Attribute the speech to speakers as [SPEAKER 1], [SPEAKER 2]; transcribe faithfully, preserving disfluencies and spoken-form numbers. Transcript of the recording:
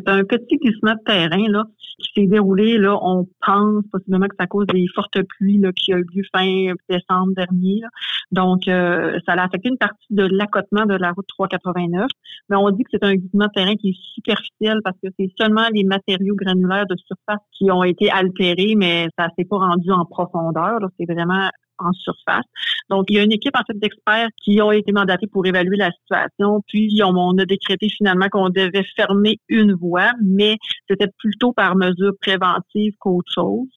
[SPEAKER 1] un petit glissement de terrain là, qui s'est déroulé, là, on pense possiblement que c'est à cause des fortes pluies là, qui a eu lieu fin décembre dernier. Là. Donc, euh, ça a affecté une partie de l'accotement de la route trois cent quatre-vingt-neuf. Mais on dit que c'est un glissement de terrain qui est superficiel parce que c'est seulement les matériaux granulaires de surface qui ont été altérés, mais ça s'est pas rendu en profondeur. Là. C'est vraiment en surface. Donc, il y a une équipe en fait d'experts qui ont été mandatés pour évaluer la situation. Puis, on, on a décrété finalement qu'on devait fermer une voie, mais c'était plutôt par mesure préventive qu'autre chose.